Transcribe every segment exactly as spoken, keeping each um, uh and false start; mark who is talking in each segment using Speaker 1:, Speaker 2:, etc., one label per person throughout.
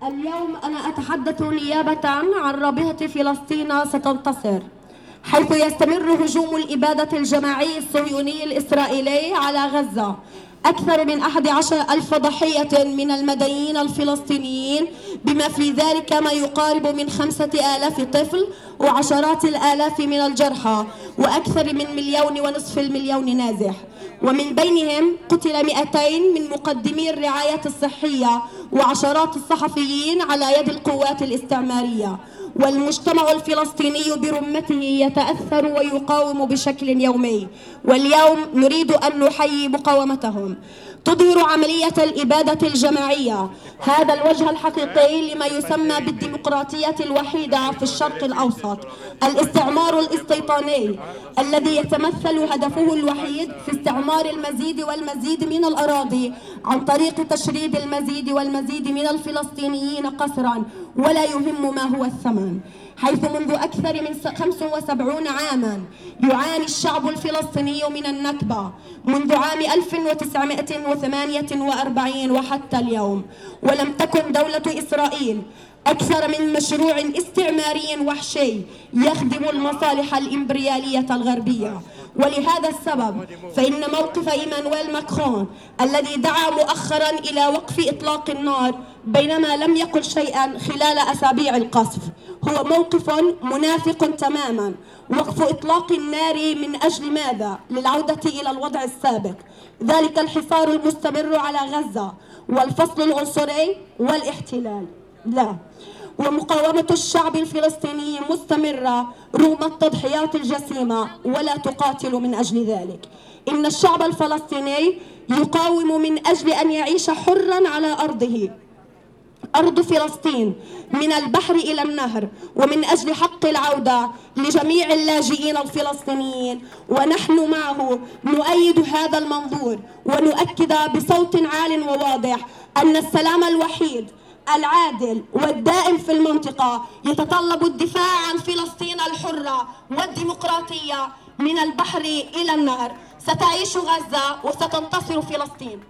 Speaker 1: اليوم أنا أتحدث نيابة عن رابطة فلسطين ستنتصر، حيث يستمر هجوم الإبادة الجماعي الصهيوني الإسرائيلي على غزة. أكثر من أحد عشر ألف ضحية من المدنيين الفلسطينيين، بما في ذلك ما يقارب من خمسة آلاف طفل وعشرات الآلاف من الجرحى، وأكثر من مليون ونصف المليون نازح، ومن بينهم قتل مئتين من مقدمي الرعاية الصحية وعشرات الصحفيين على يد القوات الاستعمارية. والمجتمع الفلسطيني برمته يتأثر ويقاوم بشكل يومي، واليوم نريد أن نحيي مقاومتهم. تظهر عملية الإبادة الجماعية هذا الوجه الحقيقي لما يسمى بالديمقراطية الوحيدة في الشرق الأوسط، الاستعمار الاستيطاني الذي يتمثل هدفه الوحيد في استعمار المزيد والمزيد من الأراضي عن طريق تشريد المزيد والمزيد من الفلسطينيين قسرا، ولا يهم ما هو الثمن. حيث منذ أكثر من خمسة وسبعين عاما يعاني الشعب الفلسطيني من النكبة، منذ عام ألف وتسعمائة وثمانية وأربعين وحتى اليوم، ولم تكن دولة إسرائيل أكثر من مشروع استعماري وحشي يخدم المصالح الإمبريالية الغربية. ولهذا السبب فإن موقف إيمانويل ماكرون الذي دعا مؤخرا إلى وقف إطلاق النار بينما لم يقل شيئا خلال أسابيع القصف هو موقف منافق تماما. وقف إطلاق النار من أجل ماذا؟ للعودة إلى الوضع السابق، ذلك الحصار المستمر على غزة والفصل العنصري والاحتلال. لا، ومقاومة الشعب الفلسطيني مستمرة رغم التضحيات الجسيمة، ولا تقاتل من أجل ذلك. إن الشعب الفلسطيني يقاوم من أجل أن يعيش حرا على أرضه، أرض فلسطين، من البحر إلى النهر، ومن أجل حق العودة لجميع اللاجئين الفلسطينيين. ونحن معه نؤيد هذا المنظور، ونؤكد بصوت عال وواضح أن السلام الوحيد العادل والدائم في المنطقة يتطلب الدفاع عن فلسطين الحرة والديمقراطية من البحر إلى النهر. ستعيش غزة وستنتصر فلسطين.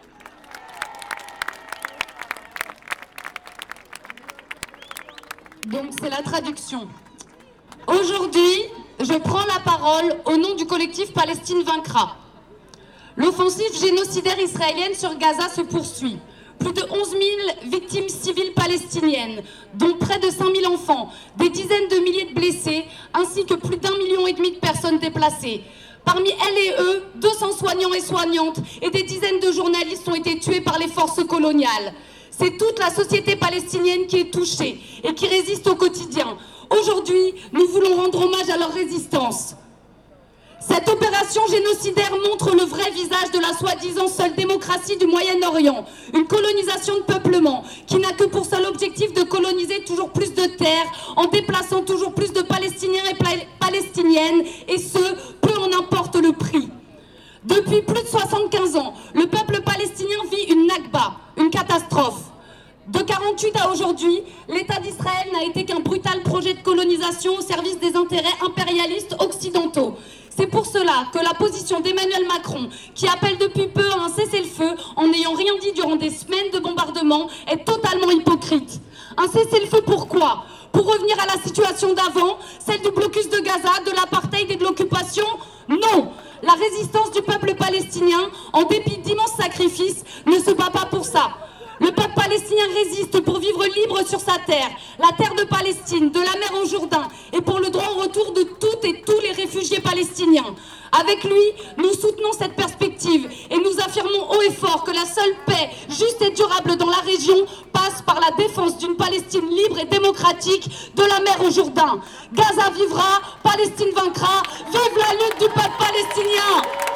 Speaker 2: Donc c'est la traduction. Aujourd'hui, je prends la parole au nom du collectif Palestine vaincra. L'offensive génocidaire israélienne sur Gaza se poursuit. Plus de onze mille victimes civiles palestiniennes, dont près de cinq mille enfants, des dizaines de milliers de blessés, ainsi que plus d'un million et demi de personnes déplacées. Parmi elles et eux, deux cents soignants et soignantes et des dizaines de journalistes ont été tués par les forces coloniales. C'est toute la société palestinienne qui est touchée et qui résiste au quotidien. Aujourd'hui, nous voulons rendre hommage à leur résistance. Cette opération génocidaire montre le vrai visage de la soi-disant seule démocratie du Moyen-Orient, une colonisation de peuplement qui n'a que pour seul objectif de coloniser toujours plus de terres en déplaçant toujours plus de Palestiniens et Palestiniennes, et ce, peu en importe le prix. Depuis plus de soixante-quinze ans, le peuple palestinien vit une Nakba, une catastrophe. De quarante-huit à aujourd'hui, l'État d'Israël n'a été qu'un brutal projet de colonisation au service des intérêts impérialistes occidentaux. C'est pour cela que la position d'Emmanuel Macron, qui appelle depuis peu à un cessez-le-feu en n'ayant rien dit durant des semaines de bombardement, est totalement hypocrite. Un cessez-le-feu pourquoi ? Pour revenir à la situation d'avant, celle du blocus de Gaza, de l'apartheid et de l'occupation ? Non ! La résistance du peuple palestinien, en dépit d'immenses sacrifices, ne se bat pas pour ça. Le peuple palestinien résiste pour vivre libre sur sa terre, la terre de Palestine, de la mer au Jourdain, et pour le droit au retour de toutes et tous les réfugiés palestiniens. Avec lui, nous soutenons cette perspective et nous affirmons haut et fort que la seule paix juste et durable dans la région passe par la défense d'une Palestine libre et démocratique de la mer au Jourdain. Gaza vivra, Palestine vaincra, vive la lutte du peuple palestinien!